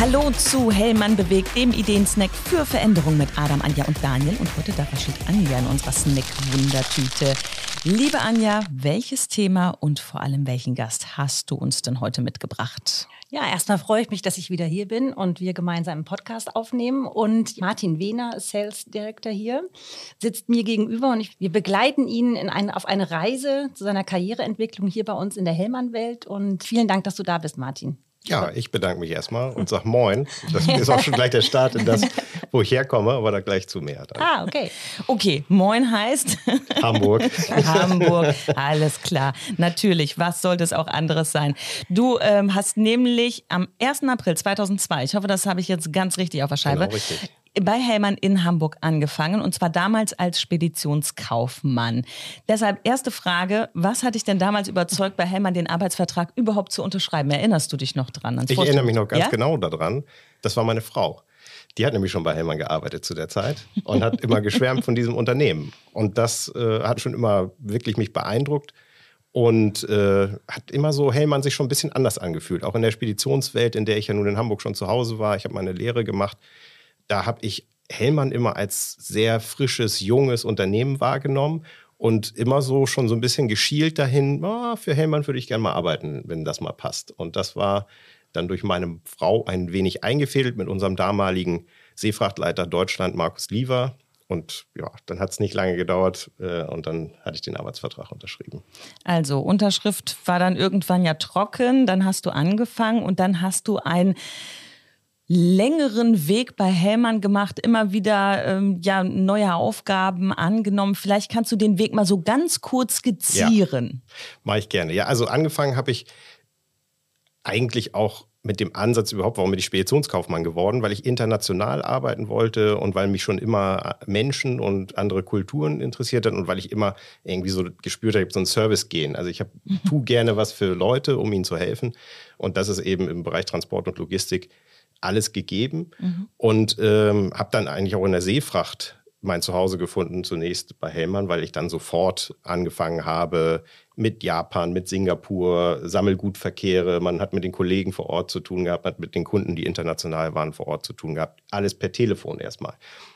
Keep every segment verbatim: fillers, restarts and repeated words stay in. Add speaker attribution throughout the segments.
Speaker 1: Hallo zu Hellmann bewegt, dem Ideensnack für Veränderung mit Adam, Anja und Daniel. Und heute darf steht Anja in unserer Snack-Wundertüte. Liebe Anja, welches Thema und vor allem welchen Gast hast du uns denn heute mitgebracht?
Speaker 2: Ja, erstmal freue ich mich, dass ich wieder hier bin und wir gemeinsam einen Podcast aufnehmen. Und Martin Wehner, Sales Director hier, sitzt mir gegenüber und ich, wir begleiten ihn in eine, auf eine Reise zu seiner Karriereentwicklung hier bei uns in der Hellmann-Welt. Und vielen Dank, dass du da bist, Martin.
Speaker 3: Ja, ich bedanke mich erstmal und sage Moin. Das ist auch schon gleich der Start in das, wo ich herkomme, aber da gleich zu mehr. Dann.
Speaker 2: Ah, okay.
Speaker 1: Okay, Moin heißt?
Speaker 3: Hamburg.
Speaker 1: Hamburg, alles klar. Natürlich, was sollte es auch anderes sein? Du ähm, hast nämlich am ersten April zweitausendzwei, ich hoffe, das habe ich jetzt ganz richtig auf der Scheibe,
Speaker 3: Genau, richtig.
Speaker 1: bei Hellmann in Hamburg angefangen und zwar damals als Speditionskaufmann. Deshalb erste Frage, was hat dich denn damals überzeugt, bei Hellmann den Arbeitsvertrag überhaupt zu unterschreiben? Erinnerst du dich noch dran?
Speaker 3: Ich erinnere mich noch ganz ja? genau daran. Das war meine Frau. Die hat nämlich schon bei Hellmann gearbeitet zu der Zeit und hat immer geschwärmt von diesem Unternehmen. Und das äh, hat schon immer wirklich mich beeindruckt. Und äh, hat immer so Hellmann sich schon ein bisschen anders angefühlt. Auch in der Speditionswelt, in der ich ja nun in Hamburg schon zu Hause war. Ich habe meine Lehre gemacht. Da habe ich Hellmann immer als sehr frisches, junges Unternehmen wahrgenommen und immer so schon so ein bisschen geschielt dahin, oh, für Hellmann würde ich gerne mal arbeiten, wenn das mal passt. Und das war dann durch meine Frau ein wenig eingefädelt mit unserem damaligen Seefrachtleiter Deutschland, Markus Liever. Und ja, dann hat es nicht lange gedauert äh, und dann hatte ich den Arbeitsvertrag unterschrieben.
Speaker 1: Also Unterschrift war dann irgendwann ja trocken, dann hast du angefangen und dann hast du ein längeren Weg bei Hellmann gemacht, immer wieder ähm, ja, neue Aufgaben angenommen. Vielleicht kannst du den Weg mal so ganz kurz skizzieren.
Speaker 3: Ja, mache ich gerne. Ja, also angefangen habe ich eigentlich auch mit dem Ansatz überhaupt, warum bin ich Speditionskaufmann geworden, weil ich international arbeiten wollte und weil mich schon immer Menschen und andere Kulturen interessiert hat und weil ich immer irgendwie so gespürt habe, so ein Service-Gen. Also ich hab, tue gerne was für Leute, um ihnen zu helfen. Und das ist eben im Bereich Transport und Logistik alles gegeben mhm. und ähm, habe dann eigentlich auch in der Seefracht mein Zuhause gefunden, zunächst bei Hellmann, weil ich dann sofort angefangen habe mit Japan, mit Singapur, Sammelgutverkehre. Man hat mit den Kollegen vor Ort zu tun gehabt, hat mit den Kunden, die international waren, vor Ort zu tun gehabt. Alles per Telefon erstmal.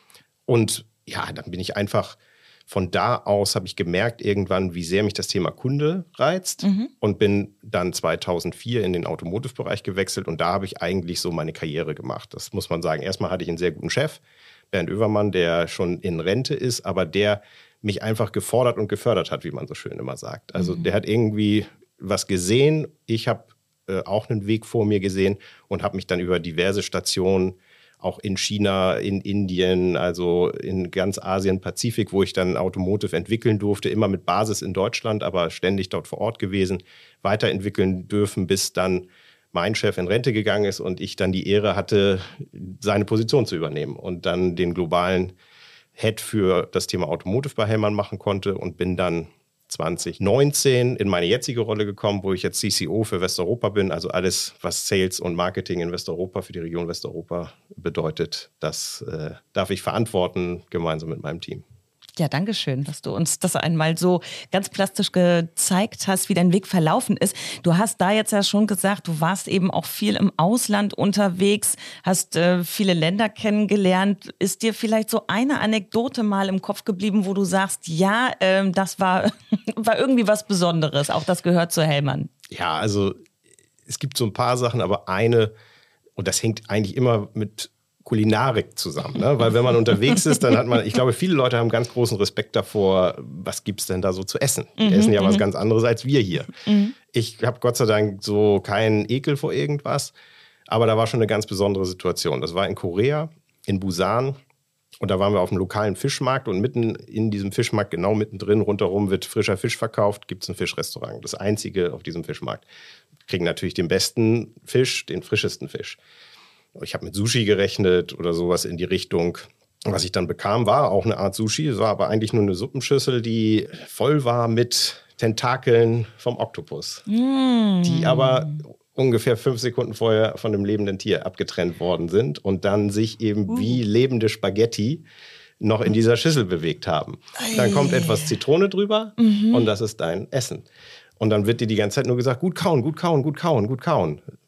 Speaker 3: Und ja, dann bin ich einfach von da aus habe ich gemerkt irgendwann, wie sehr mich das Thema Kunde reizt mhm. und bin dann zweitausendvier in den Automotive-Bereich gewechselt und da habe ich eigentlich so meine Karriere gemacht. Das muss man sagen. Erstmal hatte ich einen sehr guten Chef, Bernd Oevermann, der schon in Rente ist, aber der mich einfach gefordert und gefördert hat, wie man so schön immer sagt. Also mhm. der hat irgendwie was gesehen. Ich habe äh, auch einen Weg vor mir gesehen und habe mich dann über diverse Stationen auch in China, in Indien, also in ganz Asien, Pazifik, wo ich dann Automotive entwickeln durfte, immer mit Basis in Deutschland, aber ständig dort vor Ort gewesen, weiterentwickeln dürfen, bis dann mein Chef in Rente gegangen ist und ich dann die Ehre hatte, seine Position zu übernehmen und dann den globalen Head für das Thema Automotive bei Hellmann machen konnte und bin dann zwanzig neunzehn in meine jetzige Rolle gekommen, wo ich jetzt C C O für Westeuropa bin. Also alles, was Sales und Marketing in Westeuropa für die Region Westeuropa bedeutet, das äh, darf ich verantworten, gemeinsam mit meinem Team.
Speaker 1: Ja, danke schön, dass du uns das einmal so ganz plastisch gezeigt hast, wie dein Weg verlaufen ist. Du hast da jetzt ja schon gesagt, du warst eben auch viel im Ausland unterwegs, hast äh, viele Länder kennengelernt. Ist dir vielleicht so eine Anekdote mal im Kopf geblieben, wo du sagst, ja, ähm, das war, war irgendwie was Besonderes, auch das gehört zu Hellmann?
Speaker 3: Ja, also es gibt so ein paar Sachen, aber eine, und das hängt eigentlich immer mit Kulinarik zusammen, ne? Weil wenn man unterwegs ist, dann hat man, ich glaube, viele Leute haben ganz großen Respekt davor, was gibt es denn da so zu essen? Die mhm, essen ja m- was ganz anderes als wir hier. Mhm. Ich habe Gott sei Dank so keinen Ekel vor irgendwas, aber da war schon eine ganz besondere Situation. Das war in Korea, in Busan und da waren wir auf einem lokalen Fischmarkt und mitten in diesem Fischmarkt, genau mittendrin, rundherum wird frischer Fisch verkauft, gibt es ein Fischrestaurant, das einzige auf diesem Fischmarkt. Wir kriegen natürlich den besten Fisch, den frischesten Fisch. Ich habe mit Sushi gerechnet oder sowas in die Richtung. Was ich dann bekam, war auch eine Art Sushi. Es war aber eigentlich nur eine Suppenschüssel, die voll war mit Tentakeln vom Oktopus. Mm. Die aber ungefähr fünf Sekunden vorher von einem lebenden Tier abgetrennt worden sind und dann sich eben uh. wie lebende Spaghetti noch in dieser Schüssel bewegt haben. Ei. Dann kommt etwas Zitrone drüber mhm. und das ist dein Essen. Und dann wird dir die ganze Zeit nur gesagt, gut kauen, gut kauen, gut kauen, gut kauen.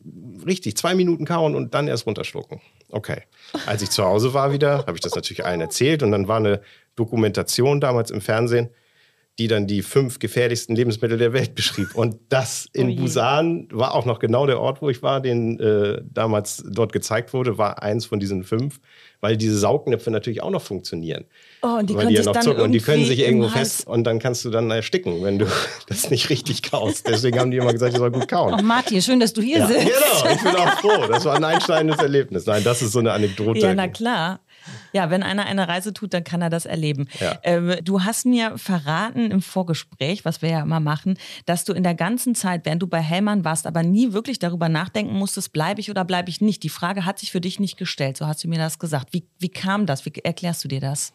Speaker 3: richtig zwei Minuten kauen und dann erst runterschlucken. Okay. Als ich zu Hause war wieder, habe ich das natürlich allen erzählt und dann war eine Dokumentation damals im Fernsehen, die dann die fünf gefährlichsten Lebensmittel der Welt beschrieb. Und das in oh Busan war auch noch genau der Ort, wo ich war, den äh, damals dort gezeigt wurde, war eins von diesen fünf, weil diese Saugnäpfe natürlich auch noch funktionieren.
Speaker 1: Oh, und die
Speaker 3: weil
Speaker 1: können
Speaker 3: die ja
Speaker 1: sich
Speaker 3: noch
Speaker 1: dann
Speaker 3: zucken und die können sich irgendwo
Speaker 1: Hals
Speaker 3: fest und dann kannst du dann ersticken, wenn du das nicht richtig kaust. Deswegen haben die immer gesagt, ich soll gut kauen.
Speaker 2: Ach Martin, schön, dass du hier
Speaker 3: Ja,
Speaker 2: sitzt.
Speaker 3: genau, ich bin auch froh. Das war ein einschneidendes Erlebnis. Nein, das ist so eine Anekdote.
Speaker 1: Ja, na klar. Ja, wenn einer eine Reise tut, dann kann er das erleben.
Speaker 3: Ja.
Speaker 1: Ähm, du hast mir verraten im Vorgespräch, was wir ja immer machen, dass du in der ganzen Zeit, während du bei Hellmann warst, aber nie wirklich darüber nachdenken musstest, bleibe ich oder bleibe ich nicht. Die Frage hat sich für dich nicht gestellt, so hast du mir das gesagt. Wie, wie kam das? Wie erklärst du dir das?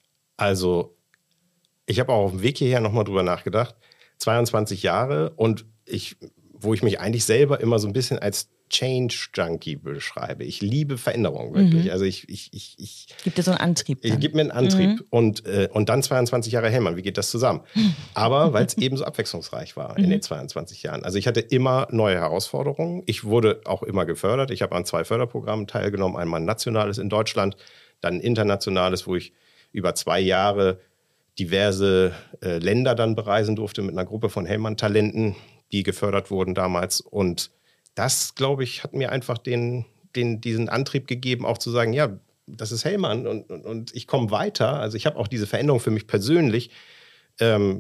Speaker 3: Also, ich habe auch auf dem Weg hierher nochmal drüber nachgedacht. zweiundzwanzig Jahre und ich, wo ich mich eigentlich selber immer so ein bisschen als Change-Junkie beschreibe. Ich liebe Veränderung, wirklich. Mhm. Also ich, ich, ich, ich
Speaker 1: Gibt dir so einen Antrieb dann?
Speaker 3: Ich gebe mir einen Antrieb. Mhm. Und, äh, und dann zweiundzwanzig Jahre Hellmann. Wie geht das zusammen? Aber weil es eben so abwechslungsreich war in den zweiundzwanzig Jahren. Also ich hatte immer neue Herausforderungen. Ich wurde auch immer gefördert. Ich habe an zwei Förderprogrammen teilgenommen. Einmal ein nationales in Deutschland, dann ein internationales, wo ich über zwei Jahre diverse äh, Länder dann bereisen durfte mit einer Gruppe von Hellmann-Talenten, die gefördert wurden damals. Und das, glaube ich, hat mir einfach den, den, diesen Antrieb gegeben, auch zu sagen, ja, das ist Hellmann und, und, und ich komme weiter. Also ich habe auch diese Veränderung für mich persönlich. Ähm,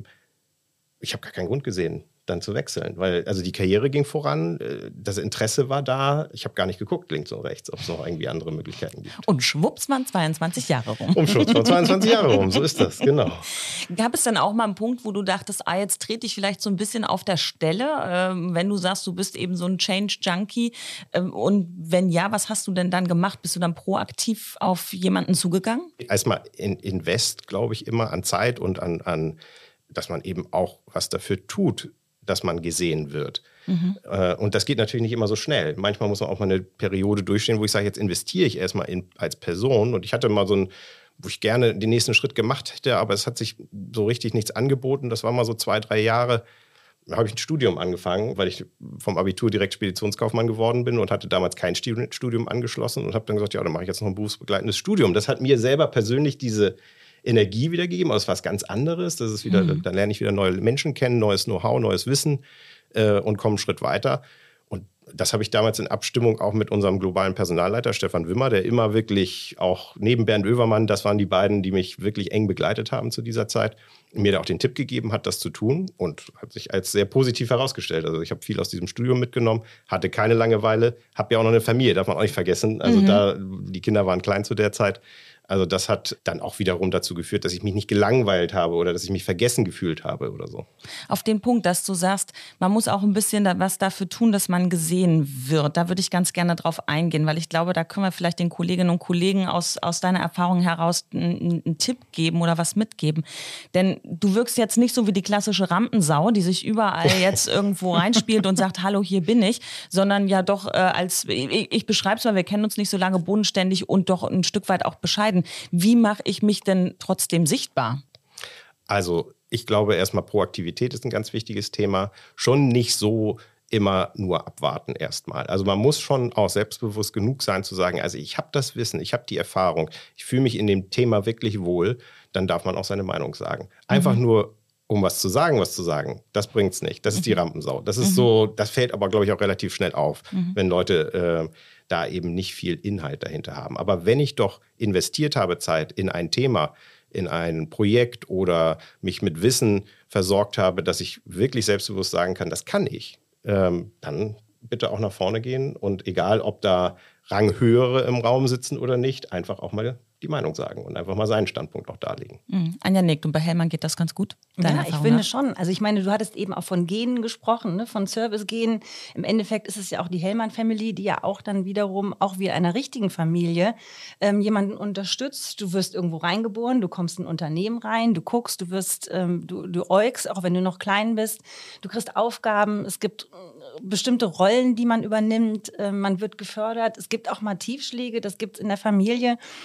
Speaker 3: ich habe gar keinen Grund gesehen, dann zu wechseln, weil also die Karriere ging voran, das Interesse war da. Ich habe gar nicht geguckt, links und rechts, ob es noch irgendwie andere Möglichkeiten gibt.
Speaker 1: Und schwupps waren zweiundzwanzig Jahre rum.
Speaker 3: Und schwupps waren zweiundzwanzig Jahre rum, so ist das, genau.
Speaker 1: Gab es dann auch mal einen Punkt, wo du dachtest, ah, jetzt trete ich vielleicht so ein bisschen auf der Stelle, ähm, wenn du sagst, du bist eben so ein Change-Junkie? Ähm, und wenn ja, was hast du denn dann gemacht? Bist du dann proaktiv auf jemanden zugegangen?
Speaker 3: Erstmal in, invest, glaube ich, immer an Zeit und an, an, dass man eben auch was dafür tut, dass man gesehen wird. Mhm. Und das geht natürlich nicht immer so schnell. Manchmal muss man auch mal eine Periode durchstehen, wo ich sage, jetzt investiere ich erstmal in, als Person. Und ich hatte mal so ein, wo ich gerne den nächsten Schritt gemacht hätte, aber es hat sich so richtig nichts angeboten. Das war mal so zwei, drei Jahre. Da habe ich ein Studium angefangen, weil ich vom Abitur direkt Speditionskaufmann geworden bin und hatte damals kein Studium angeschlossen und habe dann gesagt, ja, dann mache ich jetzt noch ein berufsbegleitendes Studium. Das hat mir selber persönlich diese Energie wiedergegeben, aber es ist was ganz anderes. Das ist wieder, mhm. Dann lerne ich wieder neue Menschen kennen, neues Know-how, neues Wissen äh, und komme einen Schritt weiter. Und das habe ich damals in Abstimmung auch mit unserem globalen Personalleiter Stefan Wimmer, der immer wirklich auch neben Bernd Oevermann, das waren die beiden, die mich wirklich eng begleitet haben zu dieser Zeit, mir da auch den Tipp gegeben hat, das zu tun und hat sich als sehr positiv herausgestellt. Also ich habe viel aus diesem Studium mitgenommen, hatte keine Langeweile, habe ja auch noch eine Familie, darf man auch nicht vergessen. Also mhm. da, die Kinder waren klein zu der Zeit. Also das hat dann auch wiederum dazu geführt, dass ich mich nicht gelangweilt habe oder dass ich mich vergessen gefühlt habe oder so.
Speaker 1: Auf den Punkt, dass du sagst, man muss auch ein bisschen da was dafür tun, dass man gesehen wird. Da würde ich ganz gerne drauf eingehen, weil ich glaube, da können wir vielleicht den Kolleginnen und Kollegen aus, aus deiner Erfahrung heraus einen, einen Tipp geben oder was mitgeben. Denn du wirkst jetzt nicht so wie die klassische Rampensau, die sich überall jetzt irgendwo reinspielt und sagt, hallo, hier bin ich, sondern ja doch äh, als, ich, ich beschreibe es mal, wir kennen uns nicht so lange, bodenständig und doch ein Stück weit auch bescheiden. Wie mache ich mich denn trotzdem sichtbar?
Speaker 3: Also ich glaube erstmal Proaktivität ist ein ganz wichtiges Thema. Schon nicht so immer nur abwarten erstmal. Also man muss schon auch selbstbewusst genug sein zu sagen, also ich habe das Wissen, ich habe die Erfahrung, ich fühle mich in dem Thema wirklich wohl, dann darf man auch seine Meinung sagen. Einfach mhm. nur um was zu sagen, was zu sagen, das bringt's nicht. Das ist die Rampensau. Das ist mhm. so, das fällt aber, glaube ich, auch relativ schnell auf, mhm. wenn Leute äh, da eben nicht viel Inhalt dahinter haben. Aber wenn ich doch investiert habe Zeit in ein Thema, in ein Projekt oder mich mit Wissen versorgt habe, dass ich wirklich selbstbewusst sagen kann, das kann ich, ähm, dann bitte auch nach vorne gehen und egal, ob da Ranghöhere im Raum sitzen oder nicht, einfach auch mal die Meinung sagen und einfach mal seinen Standpunkt auch darlegen.
Speaker 1: Mhm. Anja nickt und bei Hellmann geht das ganz gut.
Speaker 2: Ja, ich finde schon. Also ich meine, du hattest eben auch von Genen gesprochen, ne? Von Service-Genen. Im Endeffekt ist es ja auch die Hellmann-Family, die ja auch dann wiederum, auch wie einer richtigen Familie, ähm, jemanden unterstützt. Du wirst irgendwo reingeboren, du kommst in ein Unternehmen rein, du guckst, du wirst, ähm, du, du äugst, auch wenn du noch klein bist. Du kriegst Aufgaben, es gibt äh, bestimmte Rollen, die man übernimmt, äh, man wird gefördert. Es gibt auch mal Tiefschläge, das gibt es in der Familie. Und ich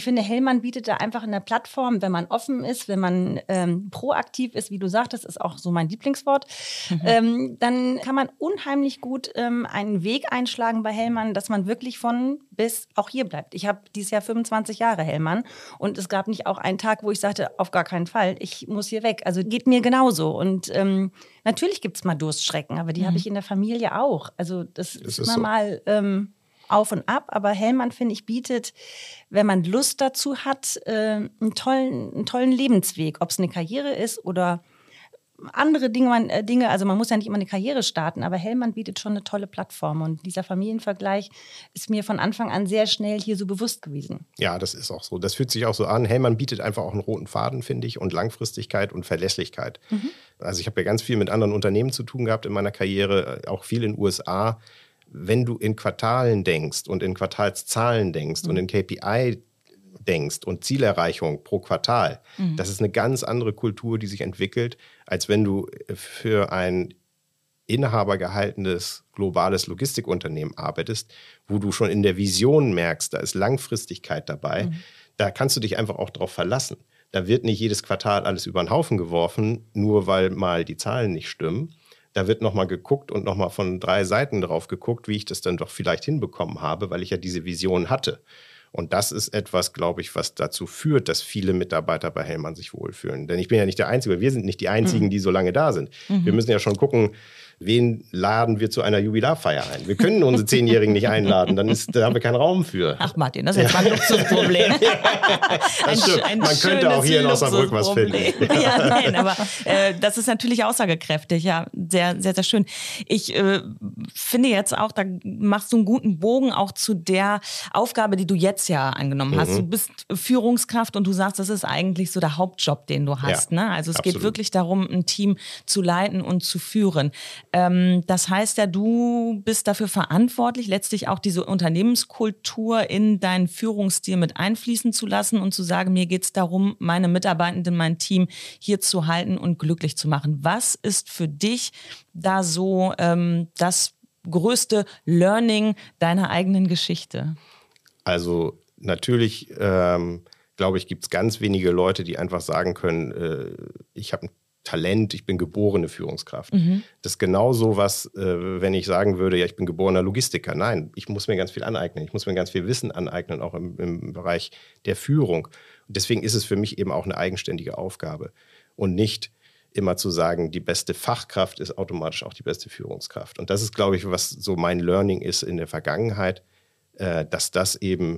Speaker 2: finde, Hellmann bietet da einfach eine Plattform, wenn man offen ist, wenn man ähm, proaktiv ist, wie du sagtest, ist auch so mein Lieblingswort, mhm. ähm, dann kann man unheimlich gut ähm, einen Weg einschlagen bei Hellmann, dass man wirklich von bis auch hier bleibt. Ich habe dieses Jahr fünfundzwanzig Jahre Hellmann und es gab nicht auch einen Tag, wo ich sagte, auf gar keinen Fall, ich muss hier weg. Also geht mir genauso. Und ähm, natürlich gibt es mal Durststrecken, aber die mhm. habe ich in der Familie auch. Also das, das ist immer so. mal ähm, auf und ab. Aber Hellmann, finde ich, bietet, wenn man Lust dazu hat, äh, einen, tollen, einen tollen Lebensweg. Ob es eine Karriere ist oder andere Dinge, man, äh, Dinge, also man muss ja nicht immer eine Karriere starten, aber Hellmann bietet schon eine tolle Plattform und dieser Familienvergleich ist mir von Anfang an sehr schnell hier so bewusst gewesen.
Speaker 3: Ja, das ist auch so. Das fühlt sich auch so an. Hellmann bietet einfach auch einen roten Faden, finde ich, und Langfristigkeit und Verlässlichkeit. Mhm. Also ich habe ja ganz viel mit anderen Unternehmen zu tun gehabt in meiner Karriere, auch viel in den U S A. Wenn du in Quartalen denkst und in Quartalszahlen denkst mhm. und in K P I denkst und Zielerreichung pro Quartal, mhm. das ist eine ganz andere Kultur, die sich entwickelt, als wenn du für ein inhabergehaltenes globales Logistikunternehmen arbeitest, wo du schon in der Vision merkst, da ist Langfristigkeit dabei. Mhm. Da kannst du dich einfach auch drauf verlassen. Da wird nicht jedes Quartal alles über den Haufen geworfen, nur weil mal die Zahlen nicht stimmen. Da wird nochmal geguckt und nochmal von drei Seiten drauf geguckt, wie ich das dann doch vielleicht hinbekommen habe, weil ich ja diese Vision hatte. Und das ist etwas, glaube ich, was dazu führt, dass viele Mitarbeiter bei Hellmann sich wohlfühlen. Denn ich bin ja nicht der Einzige, wir sind nicht die Einzigen, mhm. die so lange da sind. Mhm. Wir müssen ja schon gucken, wen laden wir zu einer Jubilarfeier ein? Wir können unsere Zehnjährigen nicht einladen, dann ist, da haben wir keinen Raum für.
Speaker 1: Ach Martin, das ist jetzt ein Luxusproblem.
Speaker 3: ein, ein Man könnte auch hier in Osnabrück was finden.
Speaker 1: Ja, nein, aber äh, das ist natürlich aussagekräftig, ja, sehr, sehr, sehr schön. Ich äh, finde jetzt auch, da machst du einen guten Bogen auch zu der Aufgabe, die du jetzt ja angenommen hast. Mhm. Du bist Führungskraft und du sagst, das ist eigentlich so der Hauptjob, den du hast. Ja, ne? Also es absolut. Geht wirklich darum, ein Team zu leiten und zu führen. Das heißt ja, du bist dafür verantwortlich, letztlich auch diese Unternehmenskultur in deinen Führungsstil mit einfließen zu lassen und zu sagen, mir geht es darum, meine Mitarbeitenden, mein Team hier zu halten und glücklich zu machen. Was ist für dich da so ähm, das größte Learning deiner eigenen Geschichte?
Speaker 3: Also natürlich, ähm, glaube ich, gibt es ganz wenige Leute, die einfach sagen können, äh, ich habe ein Talent, ich bin geborene Führungskraft. Mhm. Das ist genau so was, äh, wenn ich sagen würde, ja, ich bin geborener Logistiker. Nein, ich muss mir ganz viel aneignen. Ich muss mir ganz viel Wissen aneignen, auch im, im Bereich der Führung. Und deswegen ist es für mich eben auch eine eigenständige Aufgabe. Und nicht immer zu sagen, die beste Fachkraft ist automatisch auch die beste Führungskraft. Und das ist, glaube ich, was so mein Learning ist in der Vergangenheit, äh, dass das eben,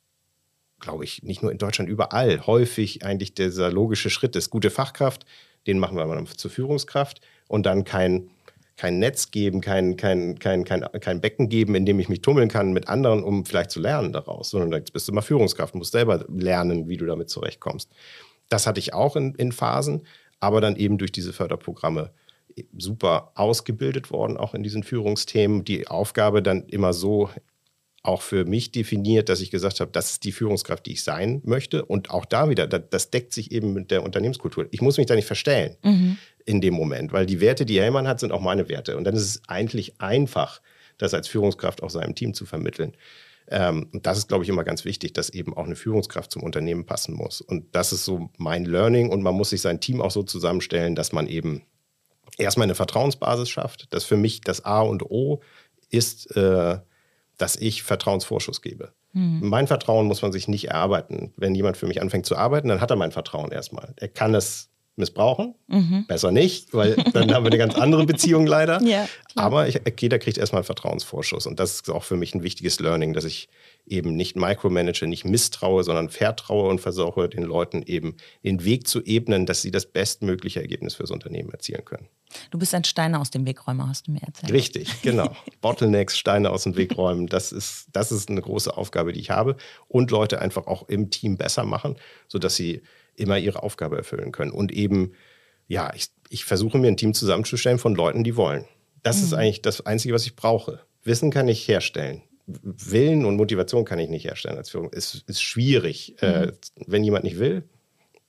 Speaker 3: glaube ich, nicht nur in Deutschland, überall häufig eigentlich dieser logische Schritt ist. Gute Fachkraft, den machen wir mal zur Führungskraft und dann kein, kein Netz geben, kein, kein, kein, kein, kein Becken geben, in dem ich mich tummeln kann mit anderen, um vielleicht zu lernen daraus, sondern jetzt bist du mal Führungskraft, musst selber lernen, wie du damit zurechtkommst. Das hatte ich auch in, in Phasen, aber dann eben durch diese Förderprogramme super ausgebildet worden, auch in diesen Führungsthemen. Die Aufgabe dann immer so auch für mich definiert, dass ich gesagt habe, das ist die Führungskraft, die ich sein möchte. Und auch da wieder, das deckt sich eben mit der Unternehmenskultur. Ich muss mich da nicht verstellen mhm. in dem Moment, weil die Werte, die Hellmann hat, sind auch meine Werte. Und dann ist es eigentlich einfach, das als Führungskraft auch seinem Team zu vermitteln. Ähm, und das ist, glaube ich, immer ganz wichtig, dass eben auch eine Führungskraft zum Unternehmen passen muss. Und das ist so mein Learning. Und man muss sich sein Team auch so zusammenstellen, dass man eben erstmal eine Vertrauensbasis schafft. Das für mich das A und O ist, äh, dass ich Vertrauensvorschuss gebe. Mhm. Mein Vertrauen muss man sich nicht erarbeiten. Wenn jemand für mich anfängt zu arbeiten, dann hat er mein Vertrauen erstmal. Er kann es missbrauchen, mhm. besser nicht, weil dann haben wir eine ganz andere Beziehung leider. Ja, aber ich, jeder kriegt erstmal einen Vertrauensvorschuss. Und das ist auch für mich ein wichtiges Learning, dass ich eben nicht micromanage, nicht misstraue, sondern vertraue und versuche, den Leuten eben den Weg zu ebnen, dass sie das bestmögliche Ergebnis fürs Unternehmen erzielen können.
Speaker 1: Du bist ein Steine aus dem Wegräumer, hast du mir erzählt.
Speaker 3: Richtig, genau. Bottlenecks, Steine aus dem Weg räumen, das ist, das ist eine große Aufgabe, die ich habe. Und Leute einfach auch im Team besser machen, sodass sie immer ihre Aufgabe erfüllen können. Und eben, ja, ich, ich versuche mir ein Team zusammenzustellen von Leuten, die wollen. Das mhm. ist eigentlich das Einzige, was ich brauche. Wissen kann ich herstellen. Willen und Motivation kann ich nicht herstellen als Führung. Es ist schwierig. Mhm. Äh, wenn jemand nicht will,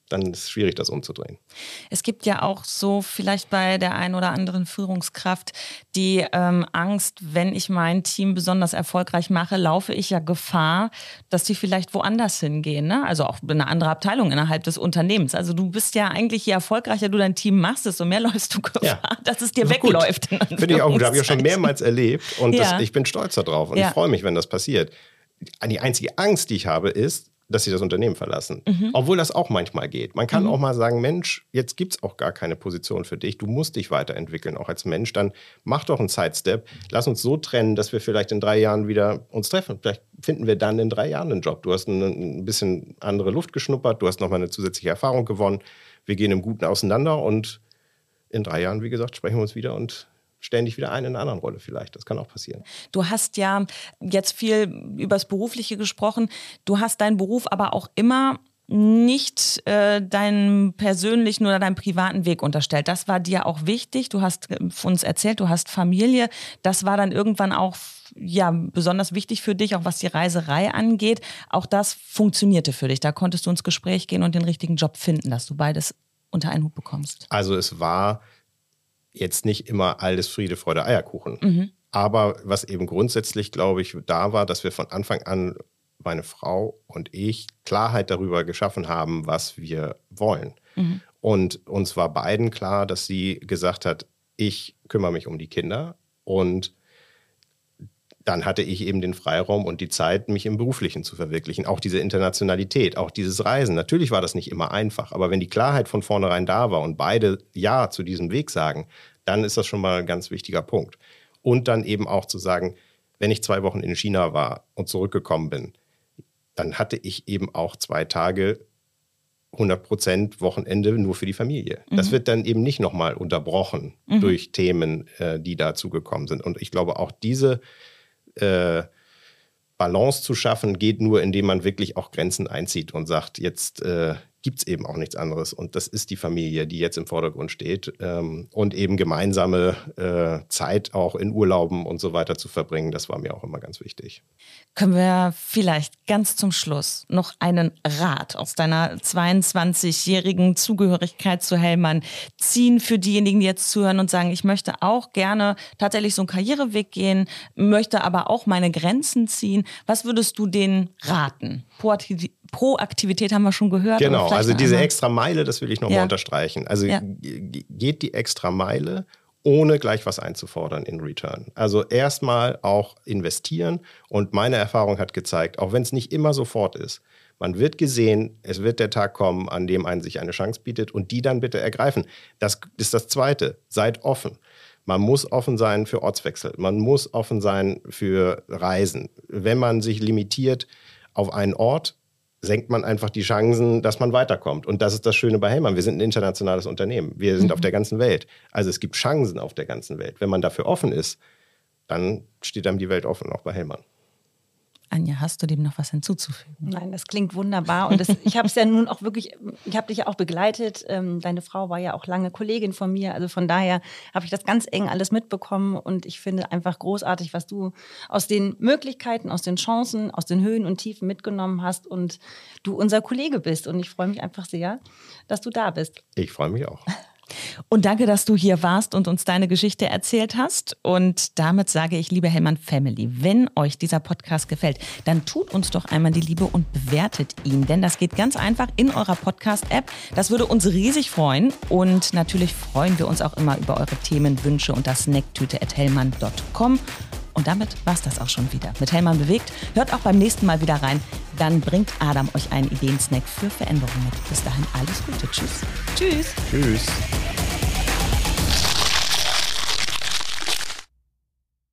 Speaker 3: dann ist es schwierig, das umzudrehen.
Speaker 1: Es gibt ja auch so vielleicht bei der einen oder anderen Führungskraft die ähm, Angst, wenn ich mein Team besonders erfolgreich mache, laufe ich ja Gefahr, dass die vielleicht woanders hingehen. Ne? Also auch in eine andere Abteilung innerhalb des Unternehmens. Also du bist ja eigentlich, je erfolgreicher du dein Team machst, desto mehr läufst du Gefahr, ja. dass es dir das wegläuft.
Speaker 3: Finde ich auch gut, habe ich ja schon mehrmals erlebt und ja. das, ich bin stolz darauf und ja. ich freue mich, wenn das passiert. Die einzige Angst, die ich habe, ist, dass sie das Unternehmen verlassen. Mhm. Obwohl das auch manchmal geht. Man kann mhm. auch mal sagen, Mensch, jetzt gibt es auch gar keine Position für dich. Du musst dich weiterentwickeln, auch als Mensch. Dann mach doch einen Sidestep. Lass uns so trennen, dass wir vielleicht in drei Jahren wieder uns treffen. Vielleicht finden wir dann in drei Jahren einen Job. Du hast ein, ein bisschen andere Luft geschnuppert. Du hast nochmal eine zusätzliche Erfahrung gewonnen. Wir gehen im Guten auseinander und in drei Jahren, wie gesagt, sprechen wir uns wieder und stellen dich wieder ein in einer anderen Rolle vielleicht. Das kann auch passieren.
Speaker 1: Du hast ja jetzt viel über das Berufliche gesprochen. Du hast deinen Beruf aber auch immer nicht äh, deinen persönlichen oder deinen privaten Weg unterstellt. Das war dir auch wichtig. Du hast uns erzählt, du hast Familie. Das war dann irgendwann auch ja, besonders wichtig für dich, auch was die Reiserei angeht. Auch das funktionierte für dich. Da konntest du ins Gespräch gehen und den richtigen Job finden, dass du beides unter einen Hut bekommst.
Speaker 3: Also es war jetzt nicht immer alles Friede, Freude, Eierkuchen. Mhm. Aber was eben grundsätzlich, glaube ich, da war, dass wir von Anfang an, meine Frau und ich, Klarheit darüber geschaffen haben, was wir wollen. Mhm. Und uns war beiden klar, dass sie gesagt hat, ich kümmere mich um die Kinder und dann hatte ich eben den Freiraum und die Zeit, mich im Beruflichen zu verwirklichen. Auch diese Internationalität, auch dieses Reisen. Natürlich war das nicht immer einfach, aber wenn die Klarheit von vornherein da war und beide Ja zu diesem Weg sagen, dann ist das schon mal ein ganz wichtiger Punkt. Und dann eben auch zu sagen, wenn ich zwei Wochen in China war und zurückgekommen bin, dann hatte ich eben auch zwei Tage hundert Prozent Wochenende nur für die Familie. Mhm. Das wird dann eben nicht nochmal unterbrochen mhm. durch Themen, äh, die dazugekommen sind. Und ich glaube, auch diese Äh, Balance zu schaffen, geht nur, indem man wirklich auch Grenzen einzieht und sagt, jetzt äh, gibt es eben auch nichts anderes. Und das ist die Familie, die jetzt im Vordergrund steht. Ähm, und eben gemeinsame äh, Zeit auch in Urlauben und so weiter zu verbringen, das war mir auch immer ganz wichtig.
Speaker 1: Können wir vielleicht ganz zum Schluss noch einen Rat aus deiner zweiundzwanzigjährigen Zugehörigkeit zu Hellmann ziehen für diejenigen, die jetzt zuhören und sagen, ich möchte auch gerne tatsächlich so einen Karriereweg gehen, möchte aber auch meine Grenzen ziehen. Was würdest du denen raten? Proaktiv- Proaktivität haben wir schon gehört.
Speaker 3: Genau, also diese extra Meile, das will ich nochmal ja. unterstreichen. Also ja. geht die extra Meile, ohne gleich was einzufordern in Return. Also erstmal auch investieren und meine Erfahrung hat gezeigt, auch wenn es nicht immer sofort ist, man wird gesehen, es wird der Tag kommen, an dem einen sich eine Chance bietet und die dann bitte ergreifen. Das ist das Zweite, seid offen. Man muss offen sein für Ortswechsel, man muss offen sein für Reisen. Wenn man sich limitiert auf einen Ort, senkt man einfach die Chancen, dass man weiterkommt. Und das ist das Schöne bei Hellmann. Wir sind ein internationales Unternehmen. Wir sind mhm. auf der ganzen Welt. Also es gibt Chancen auf der ganzen Welt. Wenn man dafür offen ist, dann steht einem die Welt offen, auch bei Hellmann.
Speaker 1: Anja, hast du dem noch was hinzuzufügen?
Speaker 2: Nein, das klingt wunderbar. Und das, ich habe es ja nun auch wirklich, ich habe dich ja auch begleitet. Ähm, deine Frau war ja auch lange Kollegin von mir. Also von daher habe ich das ganz eng alles mitbekommen. Und ich finde einfach großartig, was du aus den Möglichkeiten, aus den Chancen, aus den Höhen und Tiefen mitgenommen hast. Und du unser Kollege bist. Und ich freue mich einfach sehr, dass du da bist.
Speaker 3: Ich freue mich auch.
Speaker 1: Und danke, dass du hier warst und uns deine Geschichte erzählt hast. Und damit sage ich, liebe Hellmann Family, wenn euch dieser Podcast gefällt, dann tut uns doch einmal die Liebe und bewertet ihn. Denn das geht ganz einfach in eurer Podcast-App. Das würde uns riesig freuen. Und natürlich freuen wir uns auch immer über eure Themen, Wünsche unter snacktüte at hellmann punkt com. Und damit war es das auch schon wieder. Mit Hellmann bewegt. Hört auch beim nächsten Mal wieder rein. Dann bringt Adam euch einen Ideensnack für Veränderungen mit. Bis dahin alles Gute. Tschüss.
Speaker 2: Tschüss.
Speaker 3: Tschüss.